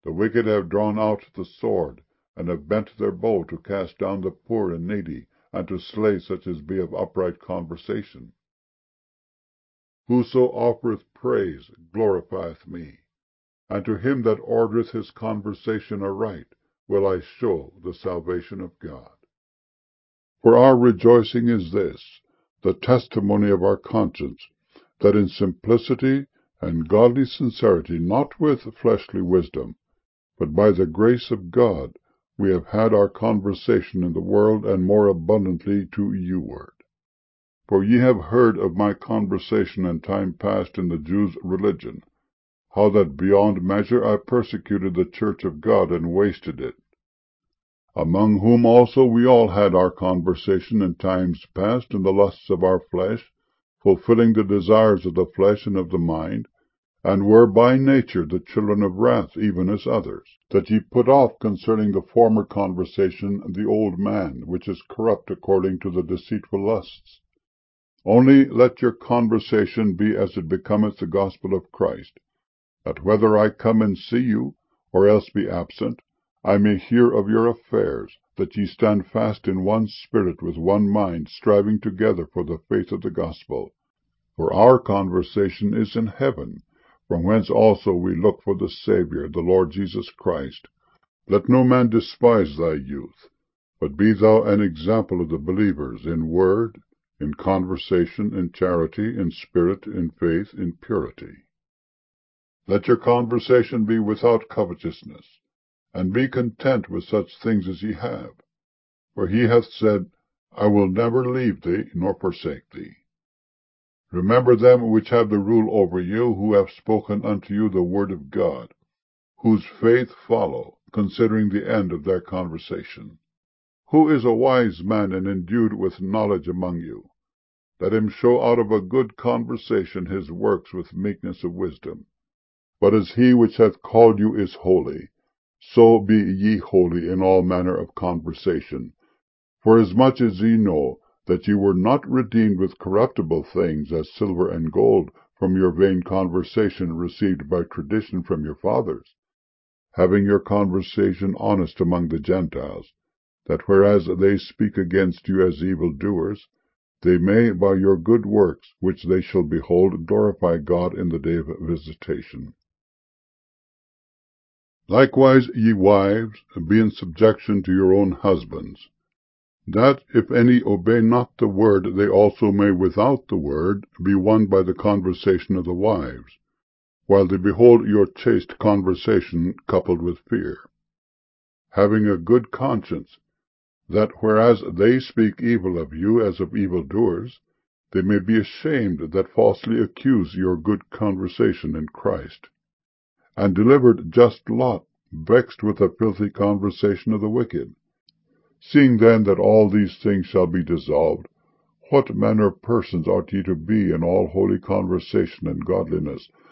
The wicked have drawn out the sword, and have bent their bow to cast down the poor and needy, and to slay such as be of upright conversation. Whoso offereth praise glorifieth me, and to him that ordereth his conversation aright will I show the salvation of God. For our rejoicing is this, the testimony of our conscience, that in simplicity and godly sincerity, not with fleshly wisdom, but by the grace of God, we have had our conversation in the world, and more abundantly to you ward. For ye have heard of my conversation in time past in the Jews' religion, how that beyond measure I persecuted the church of God, and wasted it. Among whom also we all had our conversation in times past in the lusts of our flesh, fulfilling the desires of the flesh and of the mind, and were by nature the children of wrath, even as others, that ye put off concerning the former conversation the old man, which is corrupt according to the deceitful lusts. Only let your conversation be as it becometh the gospel of Christ, that whether I come and see you, or else be absent, I may hear of your affairs, that ye stand fast in one spirit, with one mind, striving together for the faith of the gospel. For our conversation is in heaven, from whence also we look for the Saviour, the Lord Jesus Christ. Let no man despise thy youth, but be thou an example of the believers in word, in conversation, in charity, in spirit, in faith, in purity. Let your conversation be without covetousness, and be content with such things as ye have. For he hath said, I will never leave thee, nor forsake thee. Remember them which have the rule over you, who have spoken unto you the word of God, whose faith follow, considering the end of their conversation. Who is a wise man and endued with knowledge among you? Let him show out of a good conversation his works with meekness of wisdom. But as he which hath called you is holy, so be ye holy in all manner of conversation. Forasmuch as ye know that ye were not redeemed with corruptible things, as silver and gold, from your vain conversation received by tradition from your fathers, having your conversation honest among the Gentiles, that whereas they speak against you as evildoers, they may, by your good works, which they shall behold, glorify God in the day of visitation. Likewise, ye wives, be in subjection to your own husbands, that, if any obey not the word, they also may without the word be won by the conversation of the wives, while they behold your chaste conversation coupled with fear, having a good conscience, that whereas they speak evil of you as of evildoers, they may be ashamed that falsely accuse your good conversation in Christ, and delivered just Lot, vexed with the filthy conversation of the wicked. Seeing then that all these things shall be dissolved, what manner of persons ought ye to be in all holy conversation and godliness,